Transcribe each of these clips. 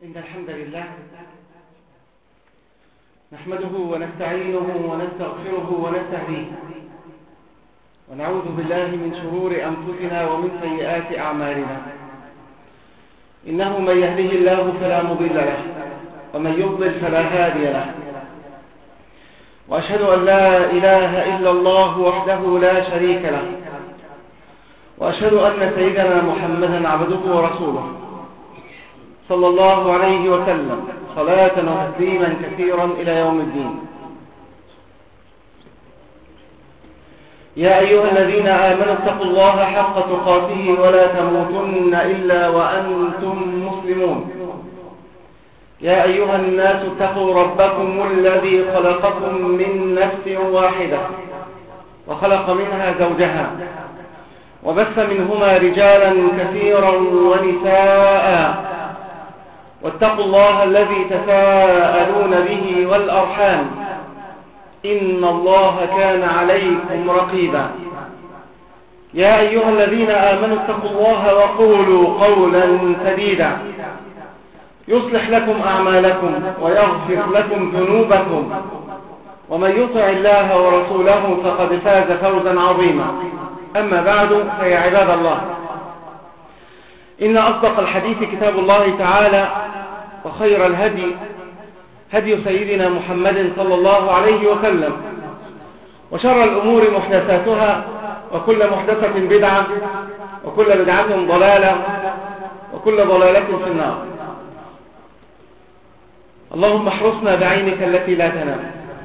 إن الحمد لله نحمده ونستعينه ونستغفره ونستهديه ونعوذ بالله من شرور أنفسنا ومن سيئات أعمالنا. إنه من يهده الله فلا مضل له ومن يضلل فلا هادي له، وأشهد أن لا إله إلا الله وحده لا شريك له، وأشهد أن سيدنا محمدا عبده ورسوله صلى الله عليه وسلم صلاة وتسليما كثيرا إلى يوم الدين. يا أيها الذين آمنوا اتقوا الله حق تقاته ولا تموتن إلا وأنتم مسلمون. يا أيها الناس اتقوا ربكم الذي خلقكم من نفس واحدة وخلق منها زوجها وبث منهما رجالا كثيرا ونساء، واتقوا الله الذي تساءلون به والأرحام إن الله كان عليكم رقيبا. يا أيها الذين آمنوا اتقوا الله وقولوا قولا سديدا يصلح لكم أعمالكم ويغفر لكم ذنوبكم، ومن يطع الله ورسوله فقد فاز فوزا عظيما. أما بعد، فيا عباد الله، إن أصدق الحديث كتاب الله تعالى، وخير الهدي هدي سيدنا محمد صلى الله عليه وسلم، وشر الأمور محدثاتها، وكل محدثة بدعة، وكل بدعة ضلالة، وكل ضلالة في النار. اللهم احرسنا بعينك التي لا تنام،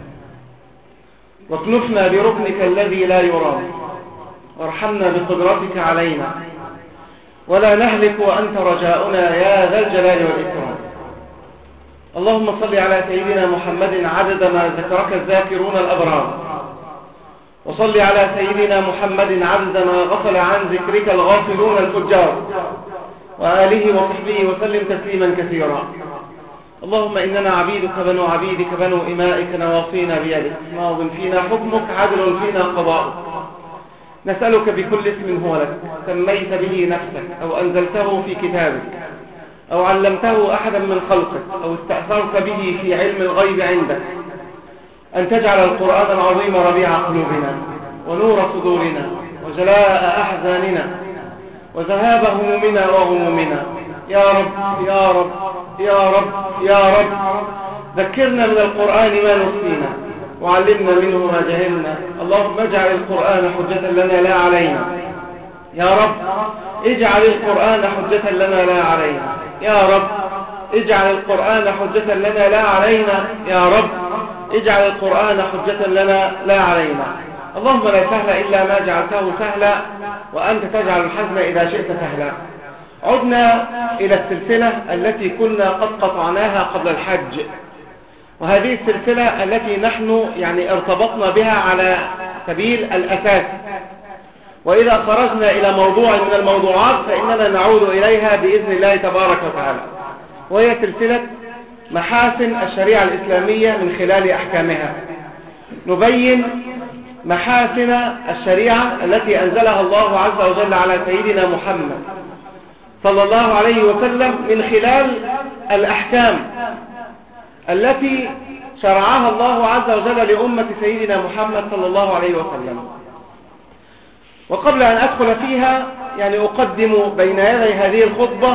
واكنفنا بركنك الذي لا يرام، وارحمنا بقدرتك علينا، ولا نهلك وأنت رجاؤنا يا ذا الجلال والإكرام. اللهم صل على سيدنا محمد عدد ما ذكرك الذاكرون الأبرار، وصل على سيدنا محمد عدد ما غفل عن ذكرك الغافلون الفجار، وآله وصحبه وسلم تسليما كثيرا. اللهم إننا عبيدك بنو عبيدك بنو إمائك نواصينا بيدك، ماض فينا حكمك عدل فينا قضاؤك. نسألك بكل اسم هو لك سميت به نفسك أو أنزلته في كتابك أو علمته أحدا من خلقك أو استأثرت به في علم الغيب عندك، أن تجعل القرآن العظيم ربيع قلوبنا ونور صدورنا وجلاء أحزاننا وذهاب همومنا وغمومنا. يا رب يا رب يا رب يا رب، ذكرنا من القرآن ما نسينا، وعلمنا منه ما جهلنا. اللهم اجعل القرآن حجة لنا لا علينا. يا رب اجعل القرآن حجة لنا لا علينا. يا رب اجعل القرآن حجة لنا لا علينا. يا رب اجعل القرآن حجة لنا لا علينا. اللهم لا سهل إلا ما جعلته سهلا، وأنت تجعل الحزن إذا شئت سهلا. عدنا إلى السلسلة التي كنا قد قطعناها قبل الحج، وهذه السلسلة التي نحن ارتبطنا بها على سبيل الأساس، وإذا خرجنا إلى موضوع من الموضوعات فإننا نعود إليها بإذن الله تبارك وتعالى، وهي سلسلة محاسن الشريعة الإسلامية من خلال أحكامها. نبين محاسن الشريعة التي أنزلها الله عز وجل على سيدنا محمد صلى الله عليه وسلم من خلال الأحكام التي شرعها الله عز وجل لأمة سيدنا محمد صلى الله عليه وسلم. وقبل أن أدخل فيها أقدم بين يدي هذه الخطبة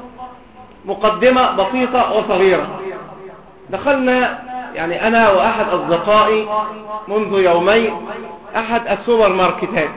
مقدمة بسيطة وصغيرة. دخلنا أنا وأحد أصدقائي منذ يومين أحد السوبر ماركتات،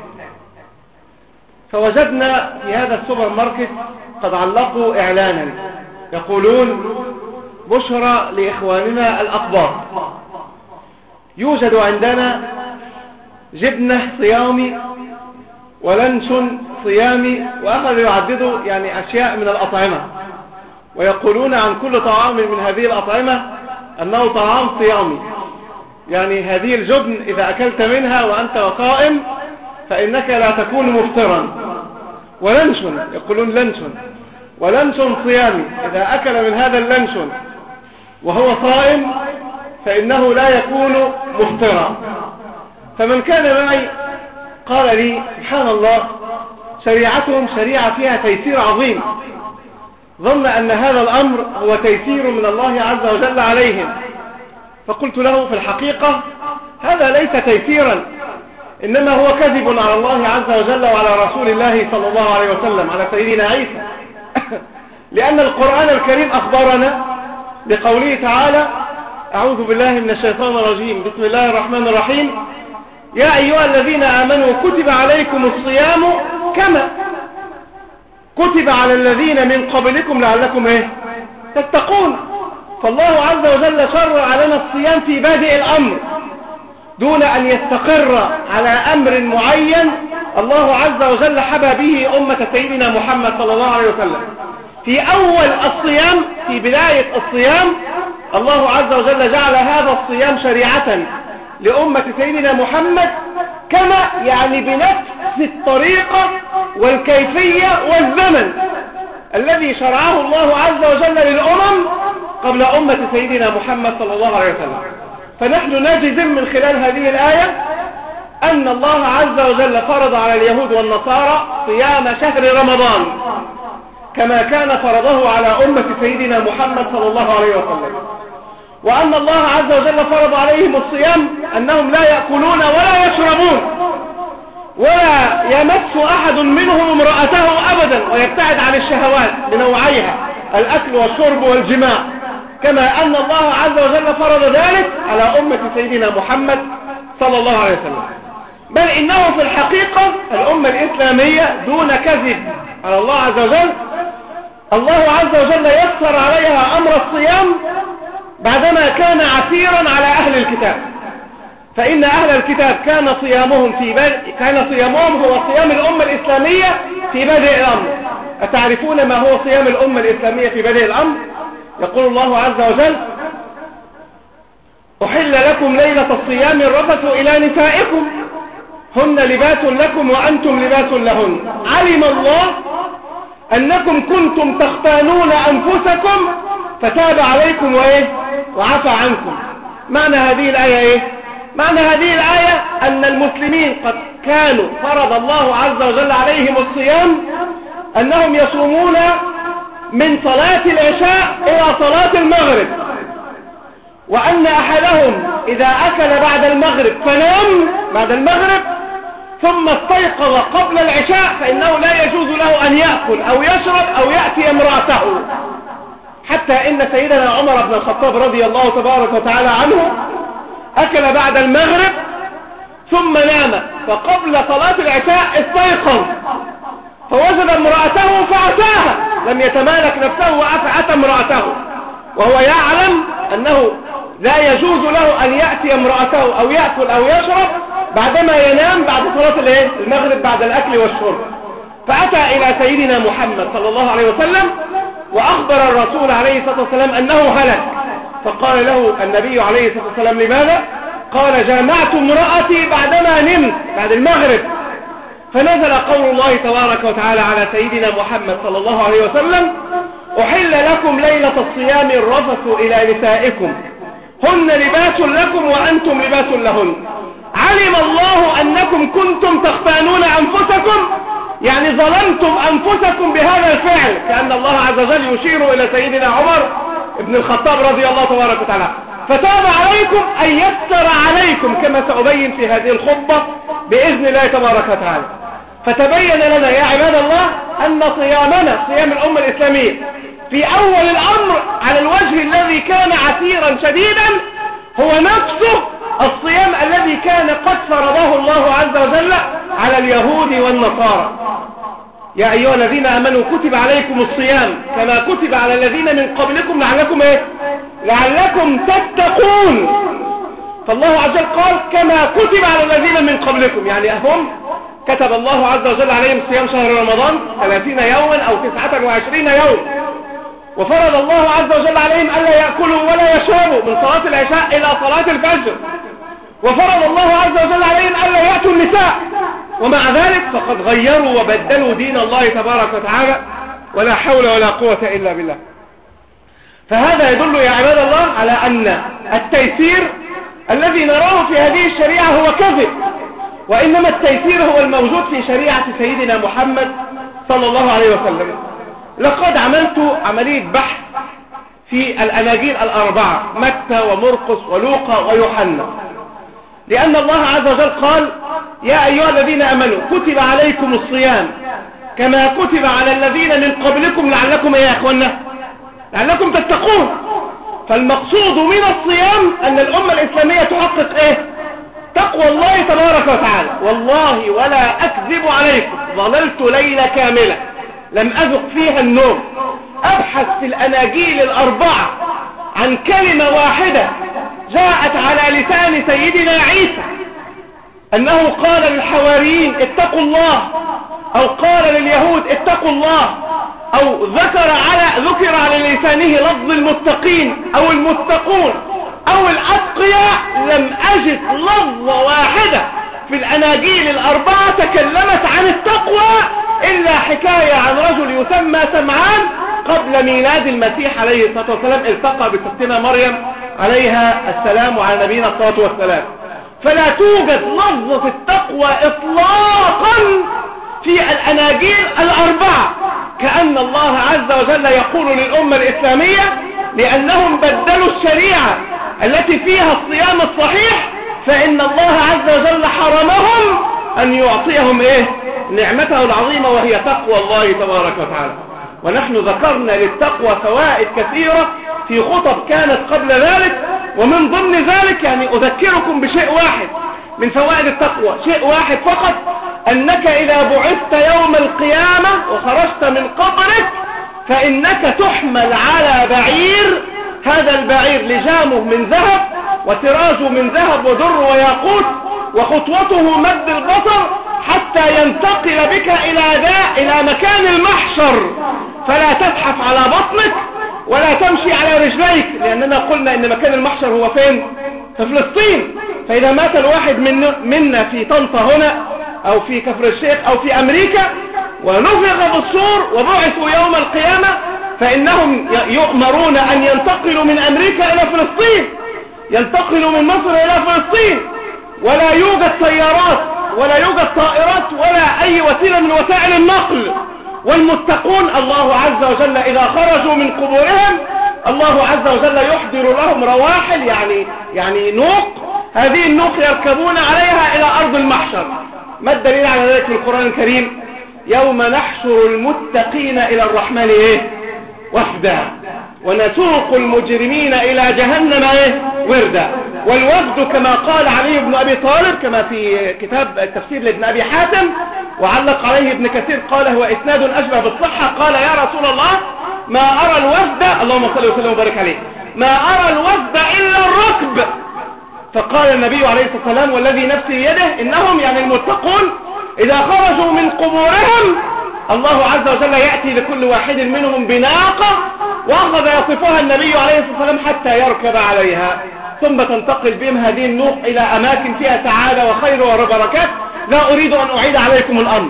فوجدنا في هذا السوبر ماركت قد علقوا إعلانا يقولون: بشرى لإخواننا الأقباط، يوجد عندنا جبنة صيامي ولنشون صيامي، وأخذوا يعددوا أشياء من الأطعمة، ويقولون عن كل طعام من هذه الأطعمة أنه طعام صيامي. هذه الجبن إذا أكلت منها وأنت صائم فإنك لا تكون مفطرا. ولنشون، يقولون لنشون ولنشون صيامي، إذا أكل من هذا اللنشون وهو صائم فإنه لا يكون مفطرا. فمن كان معي قال لي: سبحان الله، شريعتهم شريعة فيها تيسير عظيم، ظن أن هذا الأمر هو تيسير من الله عز وجل عليهم، فقلت له في الحقيقة هذا ليس تيسيرا، إنما هو كذب على الله عز وجل وعلى رسول الله صلى الله عليه وسلم، على سيدنا عيسى. لأن القرآن الكريم أخبرنا بقوله تعالى: أعوذ بالله من الشيطان الرجيم، بسم الله الرحمن الرحيم: يا أيها الذين آمنوا كتب عليكم الصيام كما كتب على الذين من قبلكم لعلكم تتقون. فالله عز وجل شرع لنا الصيام في بادئ الأمر دون أن يستقر على أمر معين الله عز وجل حبى به أمة سيدنا محمد صلى الله عليه وسلم. في أول الصيام، في بداية الصيام، الله عز وجل جعل هذا الصيام شريعة لأمة سيدنا محمد، كما يعني بنفس الطريقة والكيفية والزمن الذي شرعه الله عز وجل للأمم قبل أمة سيدنا محمد صلى الله عليه وسلم. فنحن نجزم من خلال هذه الآية أن الله عز وجل فرض على اليهود والنصارى صيام شهر رمضان كما كان فرضه على أمة سيدنا محمد صلى الله عليه وسلم، وأن الله عز وجل فرض عليهم الصيام أنهم لا يأكلون ولا يشربون ولا يمس أحد منهم امرأته أبدا، ويبتعد عن الشهوات بنوعيها الأكل والشرب والجماع، كما أن الله عز وجل فرض ذلك على أمة سيدنا محمد صلى الله عليه وسلم. بل إنه في الحقيقة الأمة الإسلامية دون كذب على الله عز وجل، الله عز وجل يسر عليها أمر الصيام بعدما كان عسيرا على أهل الكتاب. فإن أهل الكتاب كان صيامهم هو صيام الأمة الإسلامية في بدء الأمر. أتعرفون ما هو صيام الأمة الإسلامية في بدء الأمر؟ يقول الله عز وجل: أحل لكم ليلة الصيام الرفث إلى نسائكم هن لباس لكم وأنتم لباس لهن علم الله أنكم كنتم تختانون أنفسكم فتاب عليكم وعفى عنكم. معنى هذه الآية معنى هذه الآية أن المسلمين قد كانوا فرض الله عز وجل عليهم الصيام أنهم يصومون من صلاة العشاء إلى صلاة المغرب، وأن أحدهم إذا أكل بعد المغرب فنام بعد المغرب ثم استيقظ قبل العشاء فإنه لا يجوز له أن يأكل أو يشرب أو يأتي امرأته. حتى إن سيدنا عمر بن الخطاب رضي الله تبارك وتعالى عنه أكل بعد المغرب ثم نام، فقبل صلاة العشاء استيقظ فوجد امرأته فأتاها، لم يتمالك نفسه وأتى امرأته، وهو يعلم أنه لا يجوز له أن يأتي امرأته أو يأكل أو يشرب بعدما ينام بعد صلاة المغرب بعد الأكل والشرب. فأتى إلى سيدنا محمد صلى الله عليه وسلم وأخبر الرسول عليه الصلاة والسلام أنه هلك، فقال له النبي عليه الصلاة والسلام: لماذا؟ قال: جامعت امرأتي بعدما نمت بعد المغرب. فنزل قول الله تبارك وتعالى على سيدنا محمد صلى الله عليه وسلم: أحل لكم ليلة الصيام الرفث إلى نسائكم هن لباس لكم وأنتم لباس لهن علم الله أنكم كنتم تختانون أنفسكم، يعني ظلمتم أنفسكم بهذا الفعل، كأن الله عز وجل يشير إلى سيدنا عمر ابن الخطاب رضي الله تبارك وتعالى، فتاب عليكم أن يسر عليكم كما سأبين في هذه الخطبة بإذن الله تبارك وتعالى. فتبين لنا يا عباد الله أن صيامنا صيام الأمة الإسلامية في أول الأمر على الوجه الذي كان عسيرا شديدا هو نفسه الصيام الذي كان قد فرضه الله عز وجل على اليهود والنصارى. يا أيها الذين آمنوا كتب عليكم الصيام كما كتب على الذين من قبلكم لعلكم تتقون. فالله عز وجل قال كما كتب على الذين من قبلكم، يعني هم كتب الله عز وجل عليهم صيام شهر رمضان 30 يوما أو 29 يوم، وفرض الله عز وجل عليهم ألا يأكلوا ولا يشربوا من صلاة العشاء إلى صلاة الفجر، وفرض الله عز وجل عليهم ألا يأتوا النساء، ومع ذلك فقد غيروا وبدلوا دين الله تبارك وتعالى، ولا حول ولا قوة إلا بالله. فهذا يدل يا عباد الله على أن التيسير الذي نراه في هذه الشريعة هو كذب، وإنما التيسير هو الموجود في شريعة سيدنا محمد صلى الله عليه وسلم. لقد عملت عملية بحث في الأناجيل الأربعة متى ومرقس ولوقا ويوحنا، لأن الله عز وجل قال يا أيها الذين آمنوا كتب عليكم الصيام كما كتب على الذين من قبلكم لعلكم يا أخوانا لعلكم تتقون. فالمقصود من الصيام أن الأمة الإسلامية تحقق إيه؟ تقوى الله تبارك وتعالى. والله ولا أكذب عليكم ظللت ليلة كاملة لم أذق فيها النوم أبحث في الأناجيل الأربعة عن كلمة واحدة جاءت على لسان سيدنا عيسى أنه قال للحواريين اتقوا الله، أو قال لليهود اتقوا الله، أو ذكر على لسانه لفظ المتقين أو المتقون أو الأتقياء. لم أجد لفظة واحدة في الأناجيل الأربعة تكلمت عن التقوى إلا حكاية عن رجل يسمى سمعان قبل ميلاد المسيح عليه الصلاة والسلام التقى بستنا مريم عليها السلام وعلى نبينا الصلاة والسلام. فلا توجد لفظة التقوى إطلاقا في الأناجيل الأربعة، كأن الله عز وجل يقول للأمة الإسلامية لأنهم بدلوا الشريعة التي فيها الصيام الصحيح فإن الله عز وجل حرمهم أن يعطيهم إيه؟ نعمته العظيمة وهي تقوى الله تبارك وتعالى. ونحن ذكرنا للتقوى فوائد كثيرة في خطب كانت قبل ذلك، ومن ضمن ذلك يعني أذكركم بشيء واحد من فوائد التقوى، شيء واحد فقط، أنك إذا بعثت يوم القيامة وخرجت من قبرك فإنك تحمل على بعير، هذا البعير لجامه من ذهب وتراجه من ذهب ودر وياقوت وخطوته مد البصر حتى ينتقل بك إلى مكان المحشر، فلا تزحف على بطنك ولا تمشي على رجليك، لأننا قلنا إن مكان المحشر هو فين؟ في فلسطين. فإذا مات الواحد منا في طنطا هنا أو في كفر الشيخ أو في أمريكا ونفخ بالصور وبعثوا يوم القيامة فإنهم يؤمرون أن ينتقلوا من أمريكا إلى فلسطين، ينتقلوا من مصر إلى فلسطين، ولا يوجد سيارات ولا يوجد طائرات ولا أي وسيلة من وسائل النقل. والمتقون الله عز وجل إذا خرجوا من قبورهم الله عز وجل يحضر لهم رواحل يعني نوق، هذه النوق يركبون عليها إلى أرض المحشر. ما الدليل على ذلك في القرآن الكريم؟ يوم نحشر المتقين إلى الرحمن إيه؟ وفدا ونسوق المجرمين إلى جهنم إيه؟ وردا. والوفد كما قال علي بن أبي طالب كما في كتاب التفسير لابن أبي حاتم وعلق عليه ابن كثير قال هو إسناد أشبه بالصحة، قال يا رسول الله ما أرى الوفد، اللهم صل وسلم وبارك عليه، ما أرى الوفد إلا الركب. فقال النبي عليه الصلاة والسلام والذي نفسي بيده إنهم يعني المتقون إذا خرجوا من قبورهم الله عز وجل يأتي لكل واحد منهم بناقة وأخذ يصفها النبي عليه الصلاة والسلام حتى يركب عليها، ثم تنتقل بهم هذه النوق إلى أماكن فيها سعادة وخير وبركات. لا أريد أن أعيد عليكم الأمر.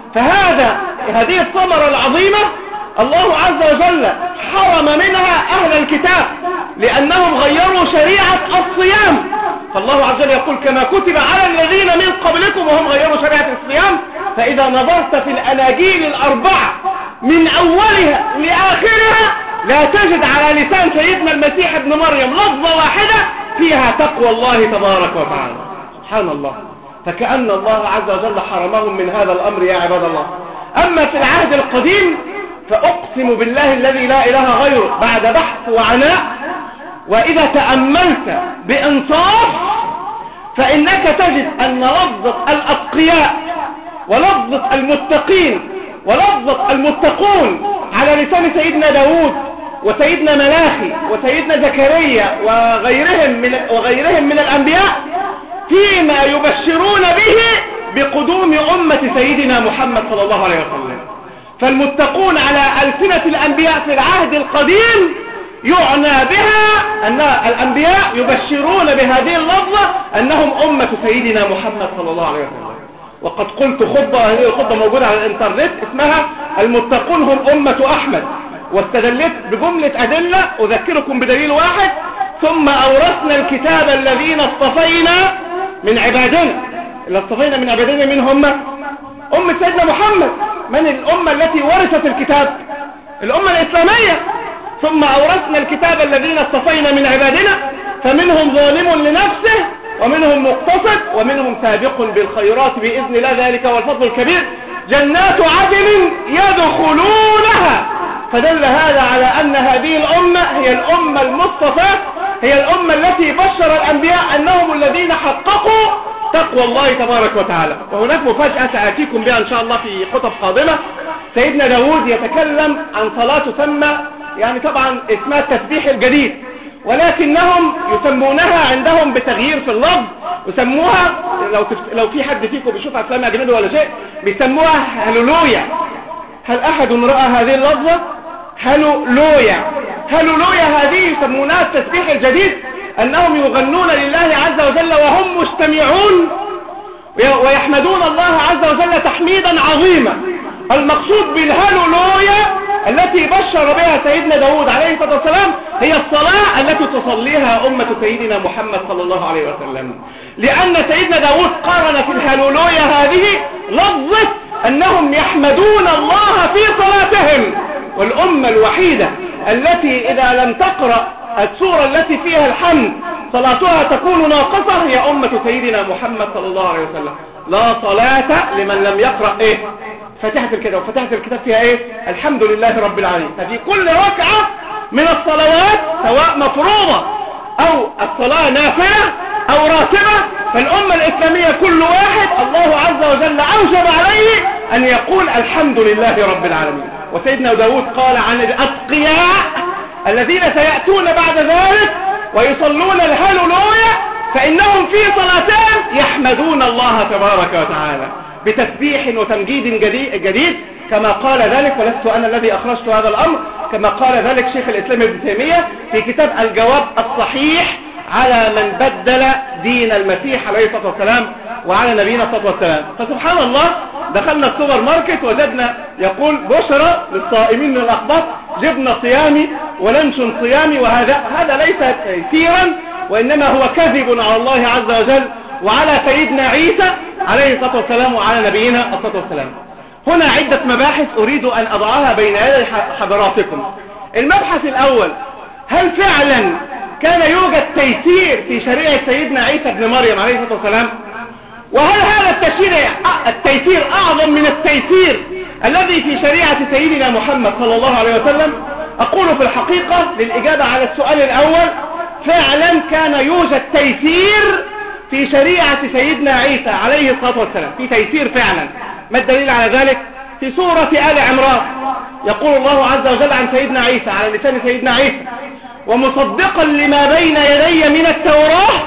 هذه الثمرة العظيمة الله عز وجل حرم منها أهل الكتاب لأنهم غيروا شريعة الصيام. فالله عز وجل يقول كما كتب على الذين من قبلكم وهم غيروا شريعة الصيام. فإذا نظرت في الأناجيل الأربعة من أولها لآخرها لا تجد على لسان سيدنا المسيح ابن مريم لفظة واحدة فيها تقوى الله تبارك وتعالى. سبحان الله. فكأن الله عز وجل حرمهم من هذا الأمر يا عباد الله. أما في العهد القديم فأقسم بالله الذي لا إله غيره بعد بحث وعناء وإذا تأملت بإنصاف فإنك تجد أن لفظة الأتقياء ولفظة المتقين ولفظة المتقون على لسان سيدنا داود وسيدنا ملاخي وسيدنا زكريا وغيرهم من الأنبياء فيما يبشرون به بقدوم أمة سيدنا محمد صلى الله عليه وسلم. فالمتقون على ألسنة الأنبياء في العهد القديم يعنى بها أن الأنبياء يبشرون بهذه اللفظة أنهم أمة سيدنا محمد صلى الله عليه وسلم. وقد قلت هذه الخطبة موجودة على الانترنت اسمها المتقون هم أمة أحمد، واستدلت بجملة أدلة أذكركم بدليل واحد: ثم أورثنا الكتاب الذين اصطفينا من عبادنا. اللي اصطفينا من عبادنا من هم؟ أمة سيدنا محمد. من الأمة التي ورثت الكتاب؟ الأمة الإسلامية. ثم أورثنا الكتاب الذين اصطفينا من عبادنا فمنهم ظالم لنفسه ومنهم مقتصد ومنهم سابق بالخيرات بإذن الله، ذلك هو الفضل الكبير. جنات عدن يدخلونها. فدل هذا على أن هذه الأمة هي الأمة المصطفى، هي الأمة التي بشر الأنبياء أنهم الذين حققوا تقوى الله تبارك وتعالى. وهناك مفاجأة سأتيكم بها إن شاء الله في خطب قادمة. سيدنا داود يتكلم عن صلاة تسمى يعني طبعا اسمها التسبيح الجديد، ولكنهم يسمونها عندهم بتغيير في اللفظ، يسموها لو في حد فيكم بيشوف أفلام أجنبي ولا شيء بيسموها هللويا. هل أحد رأى هذه اللفظة؟ هللويا. هللويا هذه يسمونها التسبيح الجديد، أنهم يغنون لله عز وجل وهم مجتمعون ويحمدون الله عز وجل تحميدا عظيما. المقصود بالهللويا التي بشر بها سيدنا داود عليه الصلاة والسلام هي الصلاة التي تصليها أمة سيدنا محمد صلى الله عليه وسلم، لأن سيدنا داود قارن في الهللويا هذه لفظة أنهم يحمدون الله في صلاتهم. والأمة الوحيدة التي إذا لم تقرأ السورة التي فيها الحمد صلاتها تكون ناقصة هي أمة سيدنا محمد صلى الله عليه وسلم. لا صلاة لمن لم يقرأ فاتحة الكتاب، وفتحة الكتاب فيها الحمد لله رب العالمين. ففي كل ركعة من الصلوات سواء مفروضة أو الصلاة نافلة أو راتبة، فالأمة الإسلامية كل واحد الله عز وجل أوجب عليه أن يقول الحمد لله رب العالمين. وسيدنا داود قال عن الأتقياء الذين سيأتون بعد ذلك ويصلون الهللويا فإنهم في صلاتهم يحمدون الله تبارك وتعالى بتسبيح وتمجيد جديد كما قال ذلك، ولست أنا الذي أخرجت هذا الأمر، كما قال ذلك شيخ الإسلام ابن تيمية في كتاب الجواب الصحيح على من بدل دين المسيح عليه الصلاة والسلام وعلى نبينا الصلاة والسلام. فسبحان الله دخلنا السوبر ماركت وجدنا يقول بشرى للصائمين من الأخبار جبنا صيامي ولنشن صيامي، وهذا ليس تيسيرا وإنما هو كذب على الله عز وجل وعلى سيدنا عيسى عليه الصلاة والسلام وعلى نبينا الصلاة والسلام. هنا عدة مباحث أريد أن أضعها بين يدي حضراتكم. المبحث الأول، هل فعلا كان يوجد تيسير في شريعة سيدنا عيسى بن مريم عليه الصلاة والسلام؟ وهل هذا التيسير أعظم من التيسير الذي في شريعة سيدنا محمد صلى الله عليه وسلم؟ أقول في الحقيقة للإجابة على السؤال الأول فعلا كان يوجد تيسير في شريعة سيدنا عيسى عليه الصلاة والسلام، في تيسير فعلا. ما الدليل على ذلك؟ في سورة آل عمران يقول الله عز وجل عن سيدنا عيسى على لسان سيدنا عيسى ومصدقا لما بين يدي من التوراة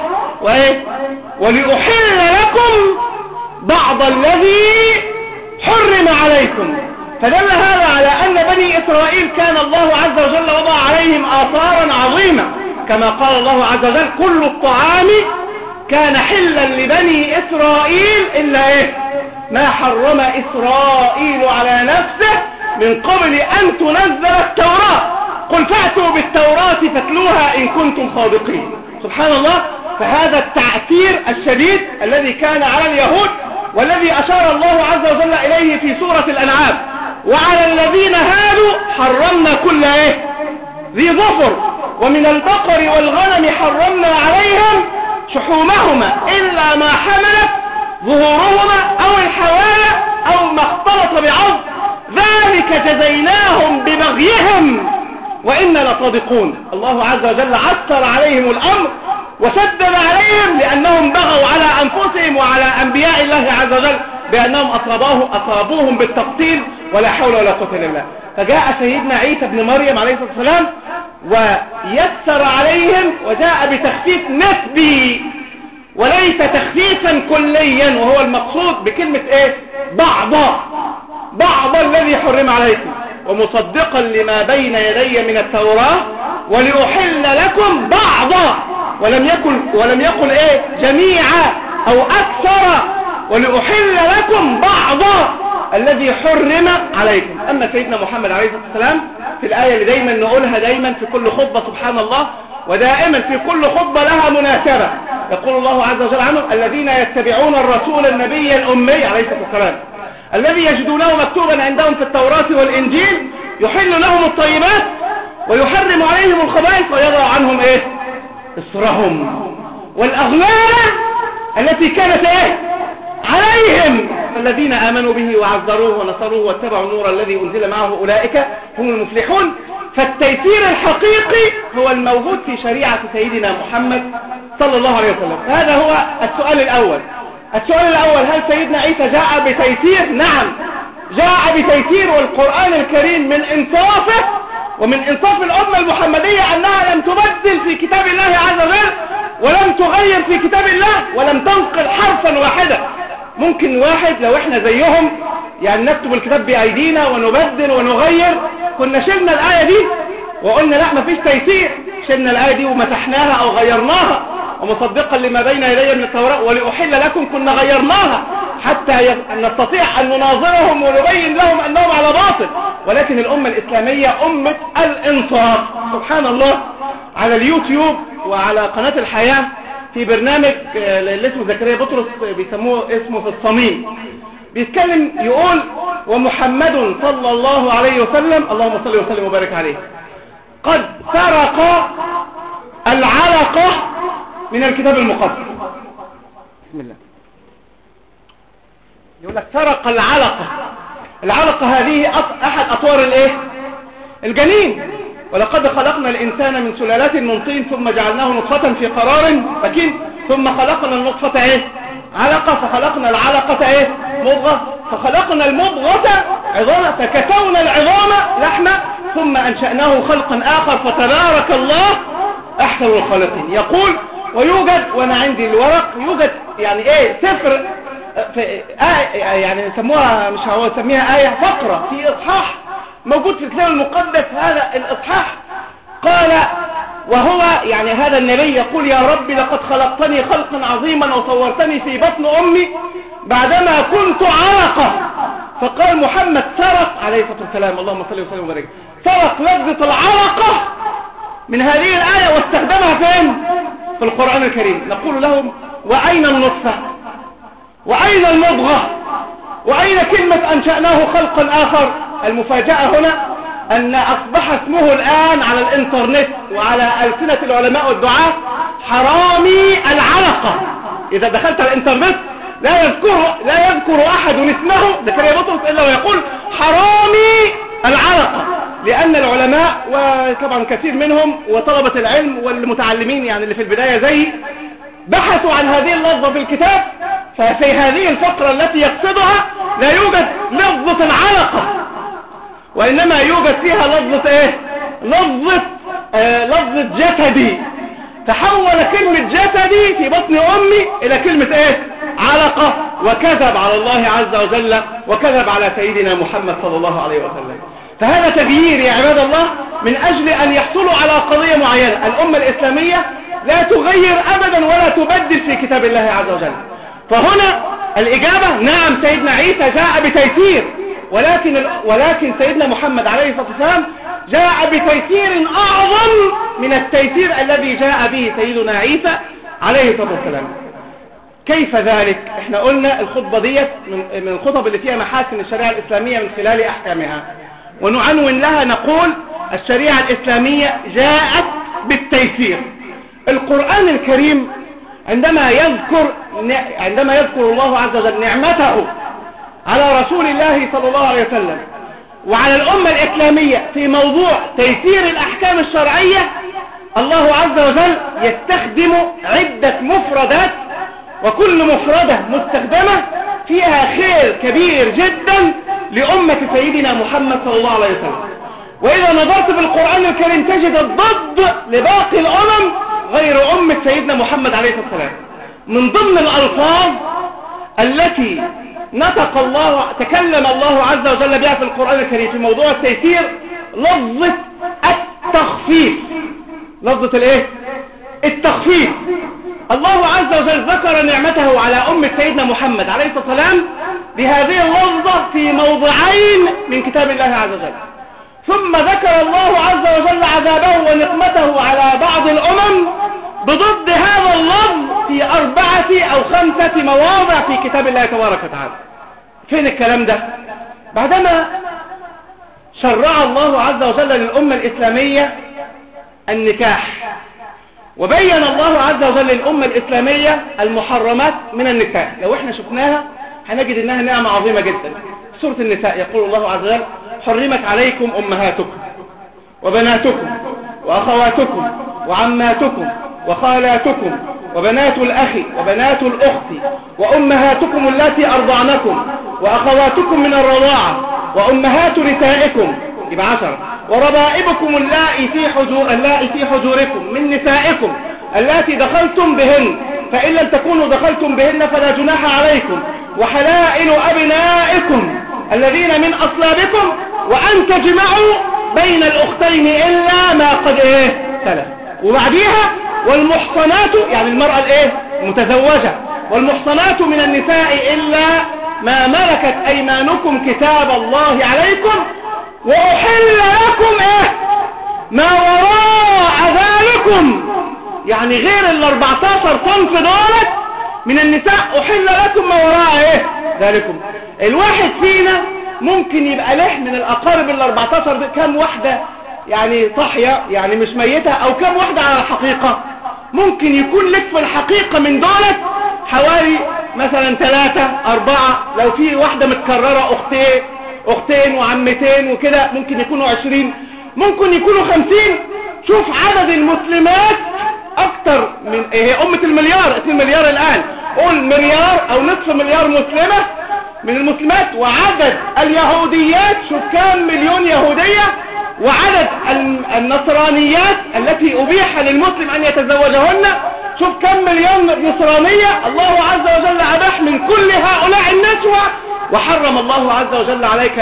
ولأحل لكم بعض الذي حرم عليكم. فدل هذا على أن بني إسرائيل كان الله عز وجل وضع عليهم آثارا عظيمة، كما قال الله عز وجل كل الطعام كان حلا لبني إسرائيل إلا ما حرم إسرائيل على نفسه من قبل أن تنزل التوراة قل فأتوا بالتوراة فاتلوها إن كنتم صادقين. سبحان الله. فهذا التعتير الشديد الذي كان على اليهود والذي أشار الله عز وجل إليه في سورة الأنعام وعلى الذين هادوا حرمنا كل ذي ظفر ومن البقر والغنم حرمنا عليهم شحومهما إلا ما حملت ظهورهما أو الحوايا أو ما اختلط بعض ذلك جزيناهم ببغيهم وإنا لصادقون. الله عز وجل عسر عليهم الأمر وشدد عليهم لأنهم بغوا على أنفسهم وعلى أنبياء الله عز وجل بأنهم أصابوهم بالتقتيل ولا حول ولا قوة إلا بالله. فجاء سيدنا عيسى بن مريم عليه الصلاة والسلام ويسر عليهم وجاء بتخفيف نسبي وليس تخفيفا كليا، وهو المقصود بكلمة بعض الذي حرم عليكم ومصدقا لما بين يدي من التوراة ولأحل لكم بعضا ولم يقل جميعا أو أكثر ولأحل لكم بعضا الذي حرم عليكم. أما سيدنا محمد عليه الصلاة والسلام في الآية اللي دايما نقولها دايما في كل خطبة سبحان الله ودائما في كل خطبة لها مناسبة، يقول الله عز وجل عنهم الذين يتبعون الرسول النبي الأمي عليه الصلاة والسلام الذي يجدونه مكتوبا عندهم في التوراة والإنجيل يحل لهم الطيبات ويحرم عليهم الخبائث ويضع عنهم ايه؟ إصرهم والأغلال التي كانت ايه؟ عليهم. فالذين آمنوا به وعزروه ونصروه واتبعوا النور الذي أنزل معه أولئك هم المفلحون. فالتيسير الحقيقي هو الموجود في شريعة سيدنا محمد صلى الله عليه وسلم. هذا هو السؤال الأول. السؤال الأول: هل سيدنا عيسى جاء بتيسير؟ نعم، جاء بتيسير. والقرآن الكريم من إنصافه ومن إنصاف الأمة المحمدية أنها لم تبدل في كتاب الله عز وجل ولم تغير في كتاب الله ولم تنقل حرفا واحدا. ممكن واحد لو احنا زيهم يعني نكتب الكتاب بأيدينا ونبدل ونغير، كنا شلنا الآية دي وقلنا لا مفيش تيسير، شلنا الآية دي ومسحناها أو غيرناها، ومصدقا لما بين يدي من التوراة ولأحل لكم كنا غيرناها حتى نستطيع أن نناظرهم ونبين لهم أنهم على باطل. ولكن الأمة الإسلامية أمة الإنصاف. سبحان الله، على اليوتيوب وعلى قناة الحياة في برنامج اللي اسمه زكريا بطرس بيسموه اسمه في الصميم، بيتكلم يقول: ومحمد صلى الله عليه وسلم اللهم صل وسلم وبارك عليه قد سرق العلقة من الكتاب المقدس. بسم الله. يقول لك سرق العلقة. العلقة هذه أحد أطوار الايه؟ الجنين. ولقد خلقنا الإنسان من سلالات من طين ثم جعلناه نطفة في قرار مكين ثم خلقنا النطفة ايه؟ علقة فخلقنا العلقة ايه؟ مضغة فخلقنا المضغة عظاما فكسونا العظام لحمة ثم أنشأناه خلقا آخر فتبارك الله أحسن الخالقين. يقول ويوجد، وانا عندي الورق، يوجد يعني ايه سفر يعني يسموها مش هو يسميها آية فقرة في إصحاح موجود في الكتاب المقدس. هذا الإصحاح قال وهو يعني هذا النبي يقول: يا رب لقد خلقتني خلقا عظيما وصورتني في بطن أمي بعدما كنت علقة. فقال محمد سرق عليه الصلاة والسلام اللهم صل وسلم وبارك سرق لفظة العلقة من هذه الآية واستخدمها فين؟ في القرآن الكريم. نقول لهم: وأين النطفة؟ وأين المضغة؟ وأين كلمة أنشأناه خلقا آخر؟ المفاجأة هنا أن أصبح اسمه الآن على الإنترنت وعلى ألسنة العلماء والدعاة حرامي العلقة. إذا دخلت على الإنترنت لا يذكر أحد اسمه زكريا بطرس إلا ويقول حرامي العلقة، لأن العلماء وطبعا كثير منهم وطلبة العلم والمتعلمين يعني اللي في البداية زي بحثوا عن هذه اللفظة في الكتاب، ففي هذه الفقرة التي يقصدها لا يوجد لفظة العلقة، وإنما يوجد فيها لفظة ايه؟ لفظة جسدي. تحول كلمة جسدي في بطن أمي إلى كلمة ايه؟ علقة، وكذب على الله عز وجل وكذب على سيدنا محمد صلى الله عليه وسلم. فهذا تغيير يا عباد الله من أجل أن يحصلوا على قضية معينة. الأمة الإسلامية لا تغير أبدا ولا تبدل في كتاب الله عز وجل. فهنا الإجابة نعم، سيدنا عيسى جاء بتيسير، ولكن سيدنا محمد عليه الصلاة والسلام جاء بتيسير أعظم من التيسير الذي جاء به سيدنا عيسى عليه الصلاة والسلام. كيف ذلك؟ احنا قلنا الخطبة ديت من الخطب اللي فيها محاسن الشريعة الإسلامية من خلال أحكامها، ونعنون لها نقول الشريعة الإسلامية جاءت بالتيسير. القرآن الكريم عندما يذكر الله عز وجل نعمته على رسول الله صلى الله عليه وسلم وعلى الأمة الإسلامية في موضوع تيسير الأحكام الشرعية، الله عز وجل يستخدم عدة مفردات، وكل مفردة مستخدمة فيها خير كبير جدا لأمة سيدنا محمد صلى الله عليه وسلم. وإذا نظرت بالقرآن الكريم تجد الضد لباقي الأمم غير أمة سيدنا محمد عليه الصلاة والسلام. من ضمن الألفاظ التي تكلم الله عز وجل بها في القرآن الكريم في موضوع التيسير لفظة التخفيف. لفظة الايه؟ التخفيف. الله عز وجل ذكر نعمته على أمة سيدنا محمد عليه الصلاة والسلام بهذه اللفظة في موضعين من كتاب الله عز وجل، ثم ذكر الله عز وجل عذابه ونقمته على بعض الأمم بضد هذا اللفظ في 4 أو 5 مواضع في كتاب الله تبارك وتعالى. فين الكلام ده؟ بعدما شرع الله عز وجل للأمة الإسلامية النكاح، وبين الله عز وجل للأمة الإسلامية المحرمات من النساء. لو احنا شفناها هنجد انها نعمة عظيمة جدا. سورة النساء يقول الله عز وجل: حرمت عليكم أمهاتكم وبناتكم وأخواتكم وعماتكم وخالاتكم وبنات الأخ وبنات الأخت وأمهاتكم التي أرضعنكم وأخواتكم من الرضاعة وأمهات نسائكم، يبقى 10، وربائبكم اللائي في حجوركم من نسائكم اللاتي دخلتم بهن، فإن لم تكونوا دخلتم بهن فلا جناح عليكم، وحلائل أبنائكم الذين من أصلابكم، وأن تجمعوا بين الأختين إلا ما قد سلف. وبعديها والمحصنات، يعني المرأة المتزوجة، والمحصنات من النساء إلا ما ملكت أيمانكم كتاب الله عليكم، وأحل لكم ما وراء ذلكم، يعني غير 14 صنف دولت من النساء أحل لكم ما وراء ذلكم. الواحد فينا ممكن يبقى له من الأقارب 14 دي كم واحدة يعني صحية، يعني مش ميتة، أو كم واحدة على الحقيقة. ممكن يكون لك في الحقيقة من دولت حوالي مثلا 3 4، لو في واحدة متكررة أختين وعمتين وكده ممكن يكونوا 20، ممكن يكونوا 50. شوف عدد المسلمات أكتر من هي أمة المليار، 2 مليار الآن، قول مليار أو نصف مليار مسلمة من المسلمات، وعدد اليهوديات شوف كام مليون يهودية، وعدد النصرانيات التي أبيح للمسلم أن يتزوجهن شوف كم مليون نصرانية. الله عز وجل أباح من كل هؤلاء النسوة، وحرم الله عز وجل عليك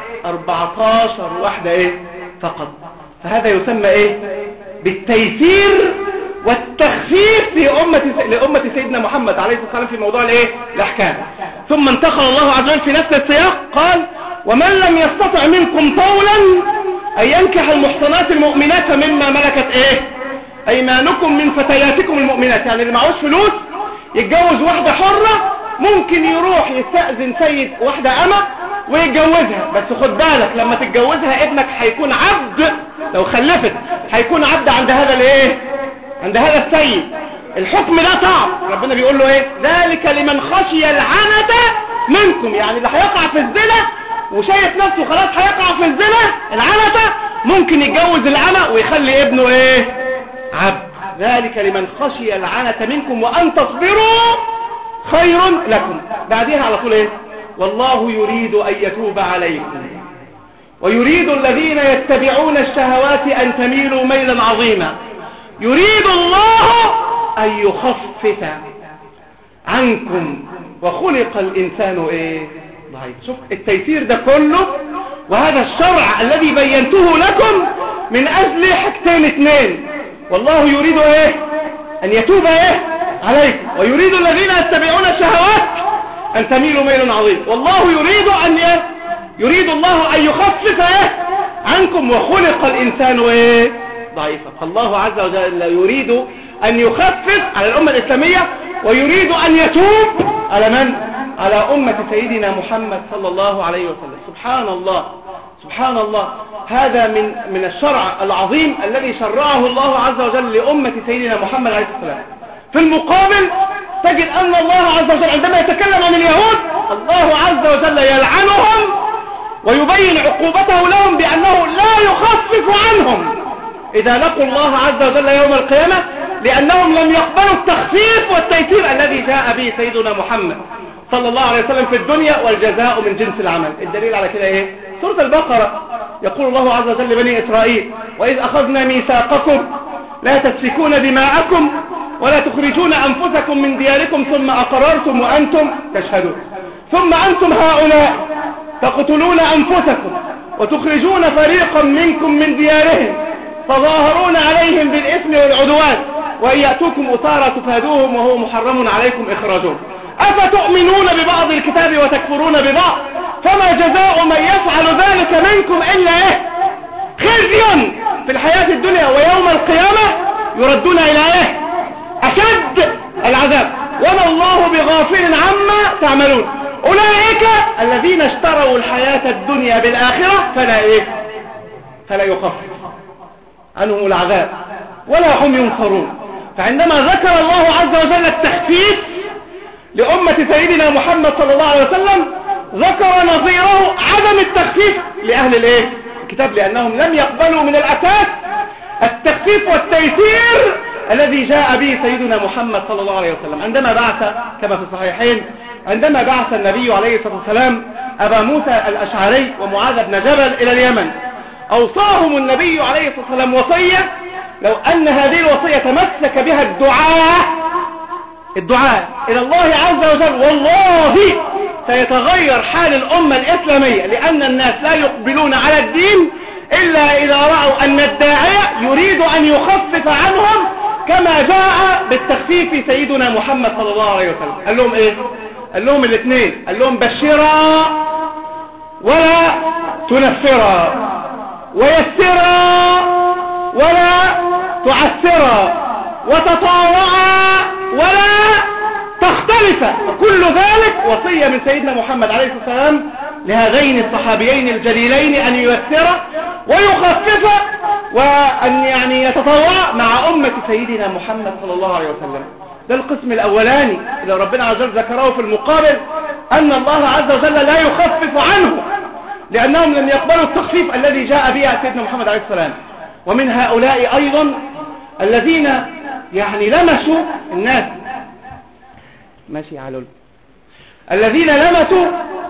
14 واحدة فقط. فهذا يسمى بالتيسير والتخفيف لأمة سيدنا محمد عليه الصلاة والسلام في موضوع الأحكام. ثم انتقل الله عز وجل في نفس السياق قال: ومن لم يستطع منكم طولا أن ينكح المحصنات المؤمنات مما ملكت أيمانكم من فتياتكم المؤمنات، يعني اللي معهوش فلوس يتجوز واحدة حرة، ممكن يروح يستأذن سيد واحدة أمة ويتجوزها، بس خد بالك لما تتجوزها ابنك هيكون عبد، لو خلفت هيكون عبد عند هذا عند هذا السيد. الحكم ده صعب، ربنا بيقول له ذلك لمن خشي العنة منكم، يعني اللي هيقع في الزنا وشايف نفسه خلاص هيقع في الزنا العنة، ممكن يتجوز العنة ويخلي ابنه عبد. ذلك لمن خشي العنة منكم وأن تصبروا خير لكم. بعدها على طول والله يريد أن يتوب عليكم ويريد الذين يتبعون الشهوات أن تميلوا ميلا عظيما، يريد الله أن يخفف عنكم وخلق الإنسان ضعيف. شوف التيسير ده كله، وهذا الشرع الذي بينته لكم من أجل حاجتين 2: والله يريد أن يتوب عليكم، ويريد الذين يتبعون الشهوات أن تميلوا ميل عظيم. والله يريد الله أن يخفف عنكم وخلق الإنسان ضعيفا. فالله عز وجل يريد أن يخفف على الأمة الإسلامية، ويريد أن يتوب على من؟ على أمة سيدنا محمد صلى الله عليه وسلم. سبحان الله سبحان الله. هذا من الشرع العظيم الذي شرعه الله عز وجل لأمة سيدنا محمد عليه السلام. في المقابل تجد أن الله عز وجل عندما يتكلم عن اليهود الله عز وجل يلعنهم ويبين عقوبته لهم بأنه لا يخفف عنهم إذا لقوا الله عز وجل يوم القيامة، لأنهم لم يقبلوا التخفيف والتيسير الذي جاء به سيدنا محمد صلى الله عليه وسلم في الدنيا، والجزاء من جنس العمل. الدليل على كده سورة البقرة يقول الله عز وجل لبني إسرائيل: وإذ أخذنا ميثاقكم لا تسفكون دماءكم ولا تخرجون أنفسكم من دياركم ثم أقررتم وأنتم تشهدون، ثم أنتم هؤلاء تقتلون أنفسكم وتخرجون فريقا منكم من ديارهم تظاهرون عليهم بالإثم والعدوان وإن يأتوكم أسارى تفادوهم وهو محرم عليكم إخراجهم، أفتؤمنون ببعض الكتاب وتكفرون ببعض، فما جزاء من يفعل ذلك منكم إلا خزي في الحياة الدنيا ويوم القيامة يردون إلى أشد العذاب وما الله بغافل عما تعملون. أولئك الذين اشتروا الحياة الدنيا بالآخرة فلا يخفف عنهم العذاب ولا هم ينصرون. فعندما ذكر الله عز وجل التخفيف لأمة سيدنا محمد صلى الله عليه وسلم ذكر نظيره عدم التخفيف لأهل الكتاب، لأنهم لم يقبلوا من الأساس التخفيف والتيسير الذي جاء به سيدنا محمد صلى الله عليه وسلم. عندما بعث كما في الصحيحين، عندما بعث النبي عليه الصلاة والسلام أبا موسى الأشعري ومعاذ بن جبل إلى اليمن، أوصاهم النبي عليه الصلاة والسلام وصية لو أن هذه الوصية تمسك بها الدعاء إلى الله عز وجل والله سيتغير حال الأمة الإسلامية، لأن الناس لا يقبلون على الدين إلا إذا رأوا أن الداعية يريد أن يخفف عنهم كما جاء بالتخفيف سيدنا محمد صلى الله عليه وسلم. قال لهم قال لهم الاثنين، قال لهم بشرا ولا تنفرا، ويسرا ولا تعسرا، وتطاوعا ولا تختلفا. كل ذلك وصية من سيدنا محمد عليه الصلاة والسلام لهذين الصحابيين الجليلين أن ييسر ويخفف وأن يتطوع مع أمة سيدنا محمد صلى الله عليه وسلم. ده القسم الأولاني اللي ربنا عز وجل ذكره في المقابل، أن الله عز وجل لا يخفف عنه لأنهم لم يقبلوا التخفيف الذي جاء به سيدنا محمد عليه السلام. ومن هؤلاء أيضا الذين لمسوا الناس ماشي على الذين لمسوا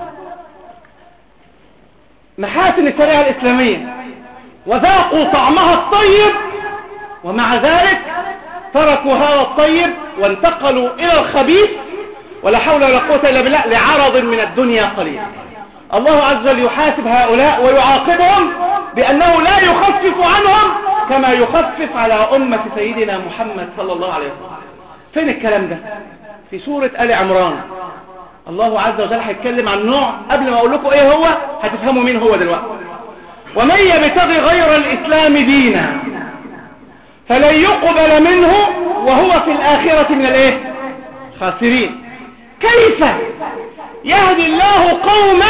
محاسن الشريعة الإسلامية وذاقوا طعمها الطيب، ومع ذلك تركوا هذا الطيب وانتقلوا إلى الخبيث، ولا حول ولا قوة إلا بالله، لعرض من الدنيا قليل. الله عز وجل يحاسب هؤلاء ويعاقبهم بأنه لا يخفف عنهم كما يخفف على أمة سيدنا محمد صلى الله عليه وسلم. فين الكلام ده؟ في سورة آل عمران الله عز وجل هيتكلم عن نوع، قبل ما أقول لكم إيه هو هتفهموا مين هو دلوقتي. ومن يبتغي غير الإسلام دينا فلن يقبل منه وهو في الآخرة من خاسرين. كيف يهدي الله قوما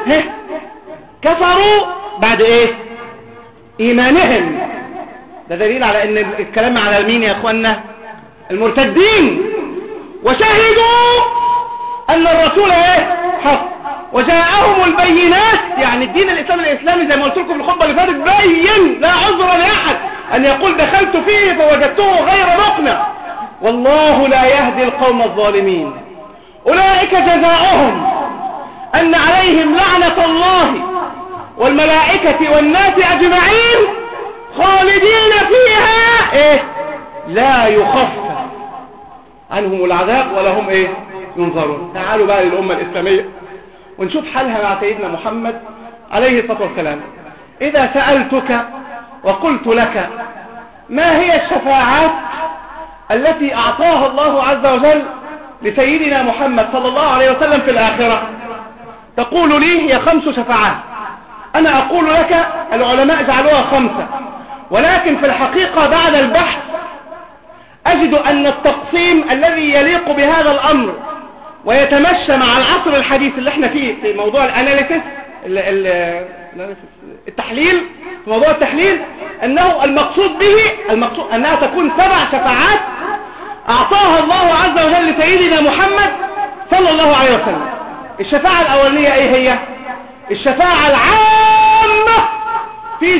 كفروا بعد إيمانهم؟ ده دليل على ان الكلام على مين يا اخوانا؟ المرتدين. وشهدوا ان الرسول حق وجاءهم البينات. الدين الاسلامي زي ما قلت لكم في الخطبه اللي فاتت بين، لا عذر لاحد ان يقول دخلت فيه فوجدته غير مقنع. والله لا يهدي القوم الظالمين. اولئك جزاؤهم ان عليهم لعنة الله والملائكة والناس اجمعين خالدين فيها لا يخفف عنهم العذاب ولا هم ينظرون. تعالوا بقى للأمة الإسلامية ونشوف حالها مع سيدنا محمد عليه الصلاة والسلام. إذا سألتك وقلت لك ما هي الشفاعات التي أعطاها الله عز وجل لسيدنا محمد صلى الله عليه وسلم في الآخرة، تقول لي هي 5 شفاعات. أنا أقول لك العلماء جعلوها 5، ولكن في الحقيقة بعد البحث أجد أن التقسيم الذي يليق بهذا الأمر ويتمشى مع العصر الحديث اللي احنا فيه في موضوع الأناليسيس التحليل، في موضوع التحليل، أنه المقصود أنها تكون 7 شفاعات أعطاها الله عز وجل لسيدنا محمد صلى الله عليه وسلم. الشفاعة الأولية هي الشفاعة العامة في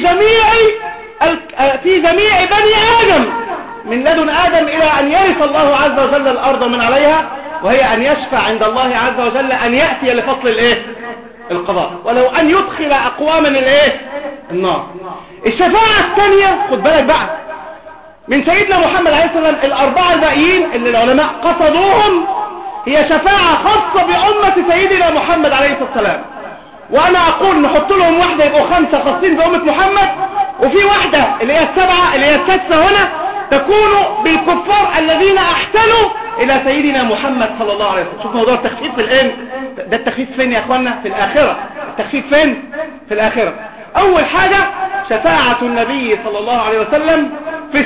جميع بني آدم من لدن آدم إلى أن يرث الله عز وجل الأرض من عليها، وهي أن يشفع عند الله عز وجل أن يأتي لفصل القضاء، ولو أن يدخل أقواما النار. الشفاعة الثانية خد بالك بقى من سيدنا محمد عليه السلام، 4 الباقيين اللي العلماء قصدوهم هي شفاعة خاصة بأمة سيدنا محمد عليه الصلاة والسلام. وأنا أقول نحط لهم واحدة يبقوا 5 خاصين بأمة محمد، وفي واحدة اللي هي 7 اللي هي 6 هنا تكون بالكفار الذين أحسنوا إلى سيدنا محمد صلى الله عليه وسلم. شوف موضوع التخفيف في ده التخفيف فين يا أخوانا؟ في الآخرة. التخفيف فين؟ في الآخرة. أول حاجة شفاعة النبي صلى الله عليه وسلم في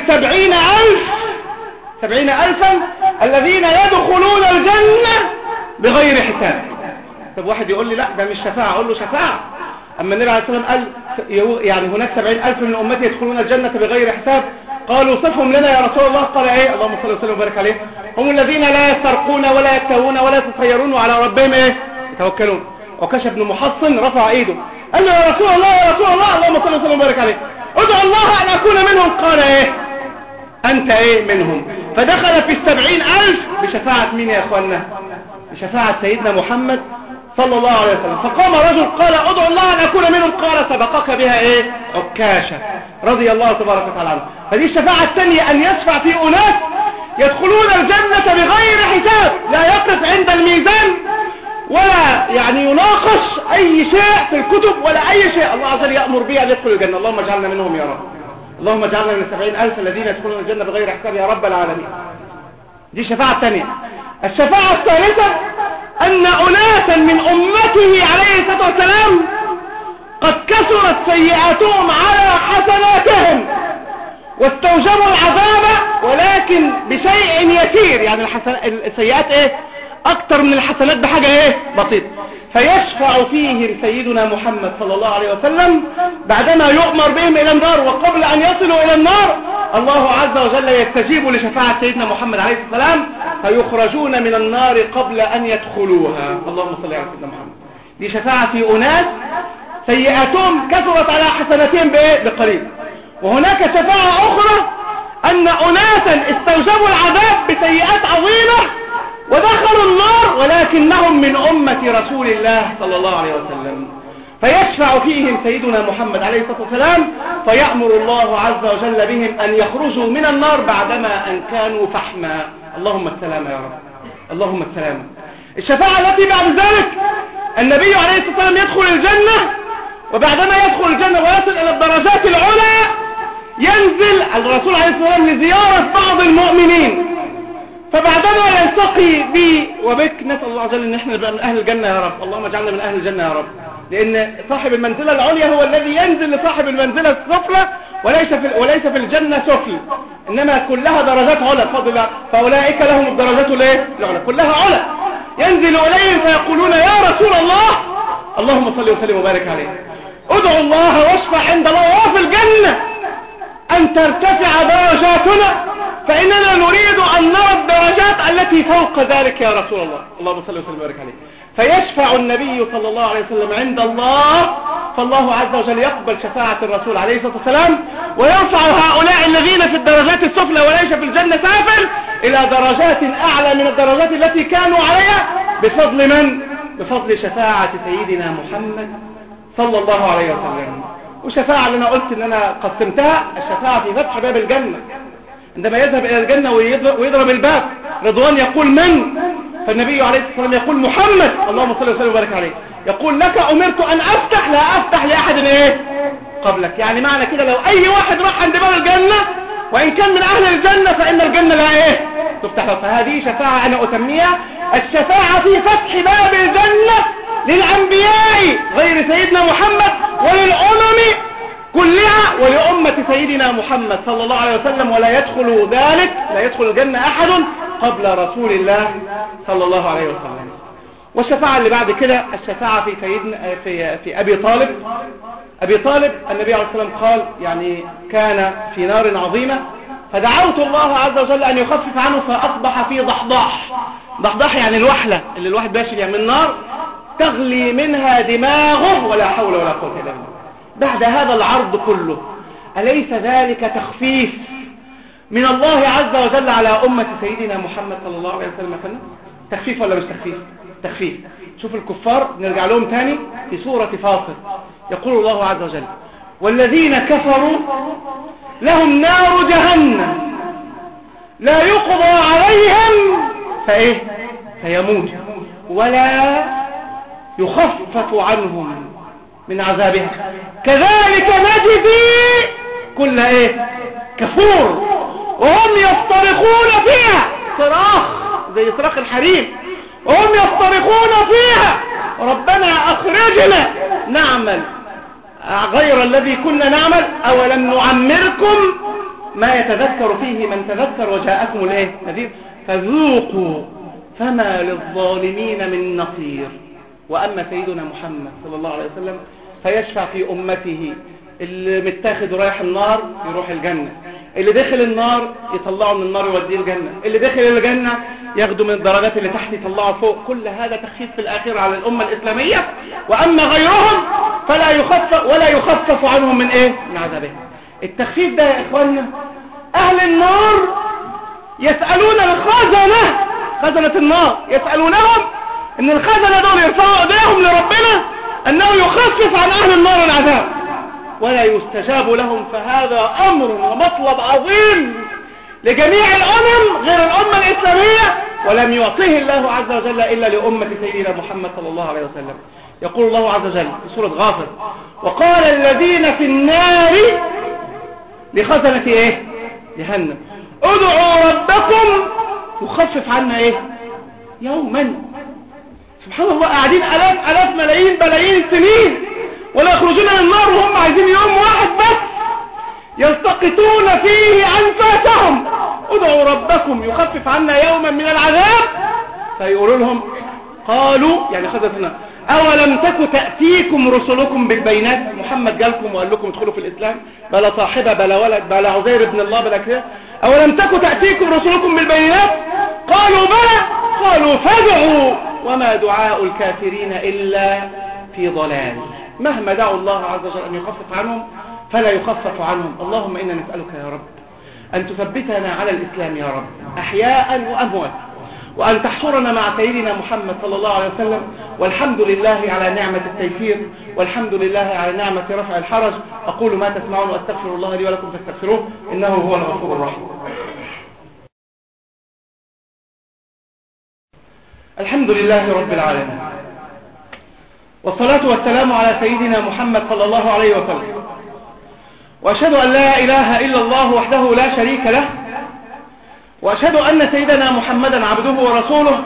70,000 الذين يدخلون الجنة بغير حساب. طب واحد يقول لي لا ده مش شفاعة، اقول له شفاعة. اما النبي عليه الصلاة والسلام قال يعني هناك 70,000 من امتي يدخلون الجنة بغير حساب، قالوا صفهم لنا يا رسول الله، قال ايه؟ اللهم صل وسلم وبارك عليه، هم الذين لا يسرقون ولا يكتوون ولا يتطيرون وعلى ربهم ايه؟ يتوكلون. وكشف بن محصن رفع ايده قال له يا رسول الله يا رسول الله، اللهم صل وسلم وبارك عليه، ادعو الله ان اكون منهم. قال ايه؟ انت ايه منهم. فدخل في 70,000 بشفاعة مين يا اخوانا؟ بشفاعة سيدنا محمد صلى الله عليه وسلم. فقام رجل قال ادعو الله ان اكون منهم، قال سبقك بها ايه؟ عكاشة رضي الله تبارك وتعالى عنه. فدي الشفاعة الثانية، ان يشفع في اناس يدخلون الجنة بغير حساب، لا يقف عند الميزان ولا يعني يناقش اي شيء في الكتب ولا اي شيء، الله عز وجل يأمر به ان يدخل الجنة. اللهم اجعلنا منهم يا رب، اللهم اجعلنا من 70,000 الذين يدخلون الجنة بغير حساب يا رب العالمين. دي الشفاعة الثانية. الشفاعة الثالثة ان اناسا من امته عليه الصلاة والسلام قد كثرت سيئاتهم على حسناتهم واستوجبوا العذاب ولكن بشيء يسير، يعني السيئات ايه؟ اكتر من الحسنات بحاجة ايه؟ بسيط. فيشفع فيهم سيدنا محمد صلى الله عليه وسلم بعدما يؤمر بهم الى النار، وقبل ان يصلوا الى النار الله عز وجل يستجيب لشفاعة سيدنا محمد عليه السلام فيخرجون من النار قبل ان يدخلوها. اللهم صل على سيدنا محمد. دي شفاعة في اناس سيئاتهم كثرت على حسناتهم بقليل. وهناك شفاعة اخرى ان اناسا استوجبوا العذاب بسيئات عظيمة ودخلوا النار ولكنهم من امة رسول الله صلى الله عليه وسلم، فيشفع فيهم سيدنا محمد عليه الصلاة والسلام فيأمر الله عز وجل بهم ان يخرجوا من النار بعدما ان كانوا فحما. اللهم السلام يا رب، اللهم السلام. الشفاعة التي بعد ذلك النبي عليه الصلاة والسلام يدخل الجنة، وبعدما يدخل الجنة ويصل الى الدرجات العلى ينزل الرسول عليه الصلاة والسلام لزيارة بعض المؤمنين، فبعدما يلتقي بي وبك نسأل الله عز وجل ان احنا نبقى من اهل الجنة يا رب، اللهم اجعلنا من اهل الجنة يا رب، لان صاحب المنزلة العليا هو الذي ينزل لصاحب المنزلة السفلى، وليس في الجنة سفل، انما كلها درجات علا بفضل الله، فاولئك لهم الدرجات الايه؟ العلى، كلها علا. ينزل اليهم فيقولون يا رسول الله، اللهم صل وسلم وبارك عليه، ادعو الله واشفع عند الله وفي الجنة ان ترتفع درجاتنا فإننا نريد أن نرى الدرجات التي فوق ذلك يا رسول الله، اللهم صل وسلم وبارك عليه. فيشفع النبي صلى الله عليه وسلم عند الله، فالله عز وجل يقبل شفاعة الرسول عليه الصلاة والسلام ويرفع هؤلاء الذين في الدرجات السفلى وليس في الجنة سافل إلى درجات أعلى من الدرجات التي كانوا عليها بفضل من؟ بفضل شفاعة سيدنا محمد صلى الله عليه وسلم. وشفاعة اللي أنا قلت إن أنا قسمتها، الشفاعة في فتح باب الجنة، عندما يذهب إلى الجنة ويضرب الباب رضوان يقول من؟ فالنبي عليه الصلاة والسلام يقول محمد، اللهم صل وسلم وبارك عليه، يقول لك أمرت أن أفتح لا أفتح لأحد إيه؟ قبلك. يعني معنى كده لو أي واحد راح عند باب الجنة وإن كان من أهل الجنة فإن الجنة لا إيه؟ تفتح له. فهذه شفاعة أنا أسميها الشفاعة في فتح باب الجنة للأنبياء غير سيدنا محمد وللأمم كلها ولأمة سيدنا محمد صلى الله عليه وسلم، ولا يدخل ذلك، لا يدخل الجنة أحد قبل رسول الله صلى الله عليه وسلم. والشفاعة اللي بعد كده الشفاعة في سيدنا في أبي طالب. أبي طالب النبي عليه الصلاة والسلام قال يعني كان في نار عظيمة فدعوت الله عز وجل أن يخفف عنه فأصبح في ضحضاح. ضحضاح يعني الوحلة اللي الواحد باشر يعني من نار تغلي منها دماغه ولا حول ولا قوة إلا بالله. بعد هذا العرض كله أليس ذلك تخفيف من الله عز وجل على أمة سيدنا محمد صلى الله عليه وسلم؟ تخفيف ولا مش تخفيف؟ تخفيف. شوف الكفار نرجع لهم تاني في سورة فاطر، يقول الله عز وجل والذين كفروا لهم نار جهنم لا يقضى عليهم فيموت ولا يخفف عنهم من عذابها كذلك نجزي كل كفور وهم يصطرخون فيها صراخ زي صراخ الحريم، وهم يصطرخون فيها ربنا أخرجنا نعمل غير الذي كنا نعمل أولم نعمركم ما يتذكر فيه من تذكر وجاءكم نذير فذوقوا فما للظالمين من نصير. وأما سيدنا محمد صلى الله عليه وسلم فيشفع في أمته، اللي متاخد رايح النار يروح الجنة، اللي داخل النار يطلعه من النار يوديه الجنة، اللي داخل الجنة ياخده من الدرجات اللي تحت يطلعه فوق. كل هذا تخفيف في الآخرة على الأمة الإسلامية. وأما غيرهم فلا يخفف ولا يخفف عنهم من إيه؟ من عذابه. التخفيف ده يا إخواننا أهل النار يسألون الخزنة، خزنة النار يسألونهم إن الخزنة دول يرفعوا إيديهم لربنا أنه يخفف عن أهل النار العذاب، ولا يستجاب لهم. فهذا أمر ومطلب عظيم لجميع الأمم غير الأمة الإسلامية، ولم يعطيه الله عز وجل إلا لأمة سيدنا محمد صلى الله عليه وسلم. يقول الله عز وجل في سورة غافر: وقال الذين في النار لخزنة إيه؟ جهنم ادعوا ربكم يخفف عنا إيه؟ يوما. سبحان الله، قاعدين ألاف ملايين بلايين السنين ولا يخرجون من النار وهم عايزين يوم واحد بس يلتقطون فيه أنفاسهم. ادعوا ربكم يخفف عنا يوما من العذاب. فيقولوا لهم قالوا يعني خذفنا أولم تك تأتيكم رسلكم بالبينات؟ محمد جالكم وقال لكم ادخلوا في الإسلام، بلا صاحبة بلا ولد بلا عزير ابن الله بلا كده. أولم تك تأتيكم رسلكم بالبينات؟ قالوا بلى. قالوا فادعوا وما دعاء الكافرين إلا في ضلال. مهما دعوا الله عز وجل أن يخفف عنهم فلا يخفف عنهم. اللهم إنا نسألك يا رب أن تثبتنا على الإسلام يا رب أحياء وأموات، وأن تحشرنا مع سيدنا محمد صلى الله عليه وسلم. والحمد لله على نعمة التيسير، والحمد لله على نعمة رفع الحرج. أقول ما تسمعون وأستغفر الله لي ولكم فاستغفروه إنه هو الغفور الرحيم. الحمد لله رب العالمين، والصلاة والسلام على سيدنا محمد صلى الله عليه وسلم. وأشهد أن لا إله إلا الله وحده لا شريك له، وأشهد أن سيدنا محمدا عبده ورسوله